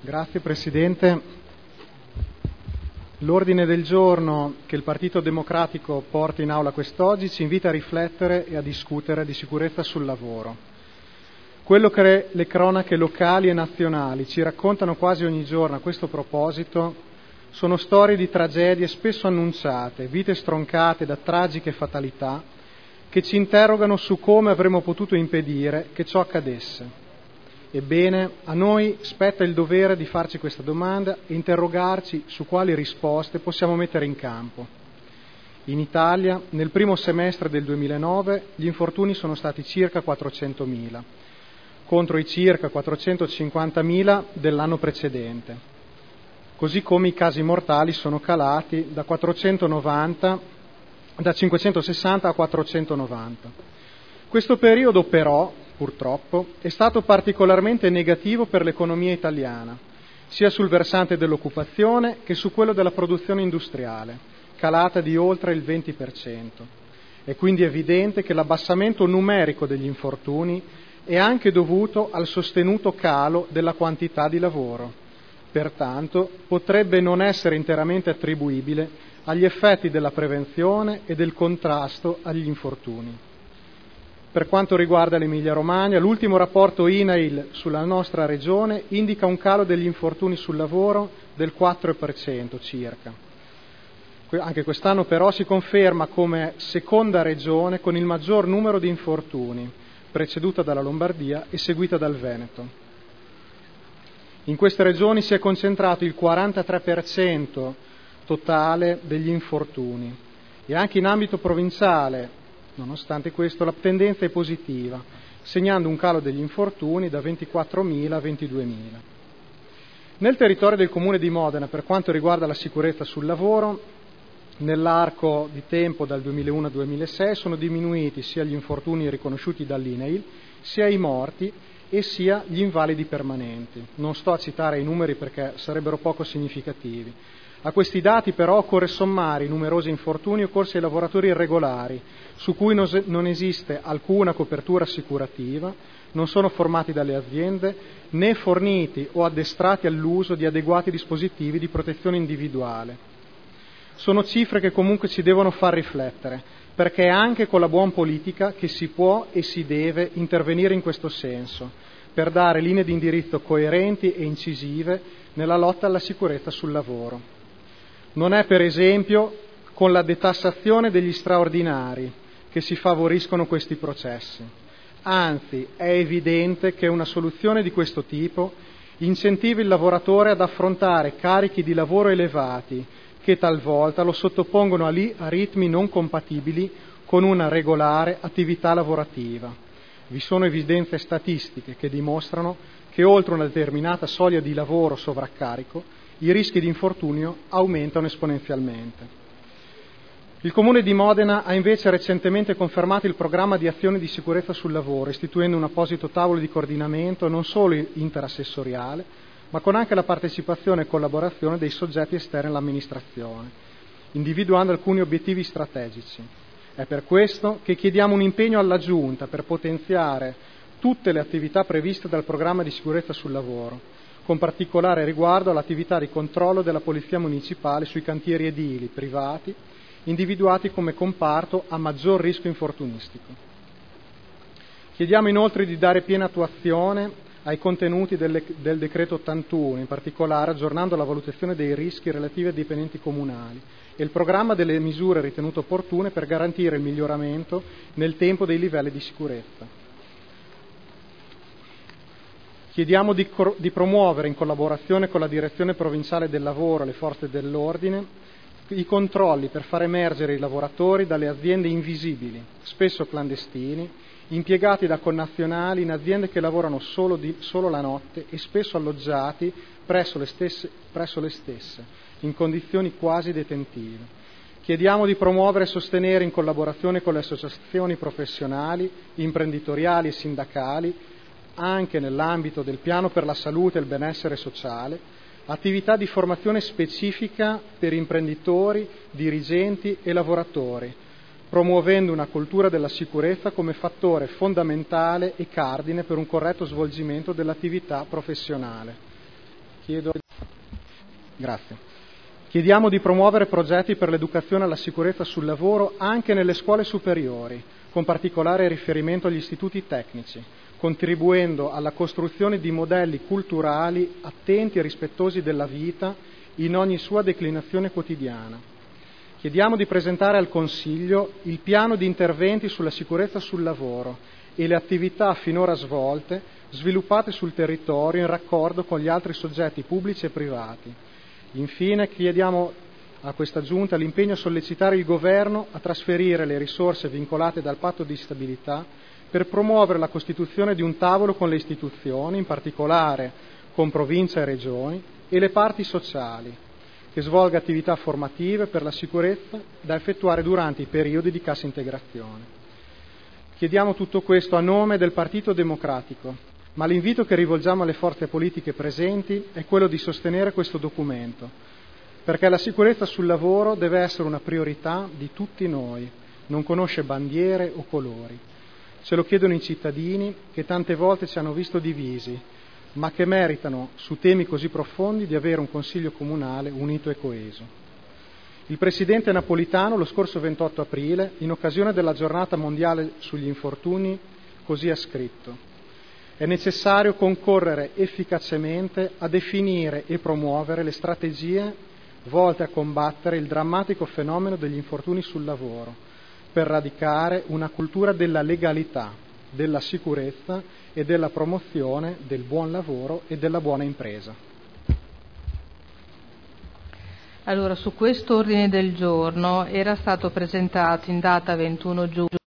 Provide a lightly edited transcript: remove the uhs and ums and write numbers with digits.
Grazie Presidente. L'ordine del giorno che il Partito Democratico porta in aula quest'oggi ci invita a riflettere e a discutere di sicurezza sul lavoro. Quello che le cronache locali e nazionali ci raccontano quasi ogni giorno a questo proposito sono storie di tragedie spesso annunciate, vite stroncate da tragiche fatalità che ci interrogano su come avremmo potuto impedire che ciò accadesse. Ebbene, a noi spetta il dovere di farci questa domanda e interrogarci su quali risposte possiamo mettere in campo. In Italia, nel primo semestre del 2009, gli infortuni sono stati circa 400.000, contro i circa 450.000 dell'anno precedente, così come i casi mortali sono calati da 560 a 490. Questo periodo però, purtroppo, è stato particolarmente negativo per l'economia italiana, sia sul versante dell'occupazione che su quello della produzione industriale, calata di oltre il 20%. È quindi evidente che l'abbassamento numerico degli infortuni è anche dovuto al sostenuto calo della quantità di lavoro. Pertanto, potrebbe non essere interamente attribuibile agli effetti della prevenzione e del contrasto agli infortuni. Per quanto riguarda l'Emilia-Romagna, l'ultimo rapporto INAIL sulla nostra regione indica un calo degli infortuni sul lavoro del 4% circa. Anche quest'anno però si conferma come seconda regione con il maggior numero di infortuni, preceduta dalla Lombardia e seguita dal Veneto. In queste regioni si è concentrato il 43% totale degli infortuni e anche in ambito provinciale. Nonostante questo, la tendenza è positiva, segnando un calo degli infortuni da 24.000 a 22.000. Nel territorio del Comune di Modena, per quanto riguarda la sicurezza sul lavoro, nell'arco di tempo dal 2001 al 2006 sono diminuiti sia gli infortuni riconosciuti dall'INAIL, sia i morti e sia gli invalidi permanenti. Non sto a citare i numeri perché sarebbero poco significativi. A questi dati però occorre sommare i numerosi infortuni occorsi ai lavoratori irregolari, su cui non esiste alcuna copertura assicurativa, non sono formati dalle aziende, né forniti o addestrati all'uso di adeguati dispositivi di protezione individuale. Sono cifre che comunque ci devono far riflettere, perché è anche con la buona politica che si può e si deve intervenire in questo senso, per dare linee di indirizzo coerenti e incisive nella lotta alla sicurezza sul lavoro. Non è per esempio con la detassazione degli straordinari che si favoriscono questi processi. Anzi, è evidente che una soluzione di questo tipo incentiva il lavoratore ad affrontare carichi di lavoro elevati che talvolta lo sottopongono a ritmi non compatibili con una regolare attività lavorativa. Vi sono evidenze statistiche che dimostrano che oltre una determinata soglia di lavoro sovraccarico i rischi di infortunio aumentano esponenzialmente. Il Comune di Modena ha invece recentemente confermato il programma di azione di sicurezza sul lavoro, istituendo un apposito tavolo di coordinamento non solo interassessoriale, ma con anche la partecipazione e collaborazione dei soggetti esterni all'amministrazione, individuando alcuni obiettivi strategici. È per questo che chiediamo un impegno alla Giunta per potenziare tutte le attività previste dal programma di sicurezza sul lavoro, con particolare riguardo all'attività di controllo della Polizia Municipale sui cantieri edili privati, individuati come comparto a maggior rischio infortunistico. Chiediamo inoltre di dare piena attuazione ai contenuti del decreto 81, in particolare aggiornando la valutazione dei rischi relativi ai dipendenti comunali e il programma delle misure ritenute opportune per garantire il miglioramento nel tempo dei livelli di sicurezza. Chiediamo di promuovere, in collaborazione con la Direzione Provinciale del Lavoro e le Forze dell'Ordine, i controlli per far emergere i lavoratori dalle aziende invisibili, spesso clandestini, impiegati da connazionali in aziende che lavorano solo la notte e spesso alloggiati presso le stesse, in condizioni quasi detentive. Chiediamo di promuovere e sostenere, in collaborazione con le associazioni professionali, imprenditoriali e sindacali, anche nell'ambito del piano per la salute e il benessere sociale, attività di formazione specifica per imprenditori, dirigenti e lavoratori, promuovendo una cultura della sicurezza come fattore fondamentale e cardine per un corretto svolgimento dell'attività professionale. Chiediamo di promuovere progetti per l'educazione alla sicurezza sul lavoro anche nelle scuole superiori, con particolare riferimento agli istituti tecnici, contribuendo alla costruzione di modelli culturali attenti e rispettosi della vita in ogni sua declinazione quotidiana. Chiediamo di presentare al Consiglio il piano di interventi sulla sicurezza sul lavoro e le attività finora svolte, sviluppate sul territorio in raccordo con gli altri soggetti pubblici e privati. Infine chiediamo a questa Giunta l'impegno a sollecitare il Governo a trasferire le risorse vincolate dal Patto di stabilità per promuovere la costituzione di un tavolo con le istituzioni, in particolare con Provincia e Regioni, e le parti sociali, che svolga attività formative per la sicurezza da effettuare durante i periodi di cassa integrazione. Chiediamo tutto questo a nome del Partito Democratico, ma l'invito che rivolgiamo alle forze politiche presenti è quello di sostenere questo documento, perché la sicurezza sul lavoro deve essere una priorità di tutti noi, non conosce bandiere o colori. Ce lo chiedono i cittadini che tante volte ci hanno visto divisi, ma che meritano, su temi così profondi, di avere un Consiglio comunale unito e coeso. Il presidente Napolitano, lo scorso 28 aprile, in occasione della giornata mondiale sugli infortuni, così ha scritto: è necessario concorrere efficacemente a definire e promuovere le strategie volte a combattere il drammatico fenomeno degli infortuni sul lavoro, per radicare una cultura della legalità, della sicurezza e della promozione del buon lavoro e della buona impresa. Allora, su questo ordine del giorno era stato presentato in data 21 giugno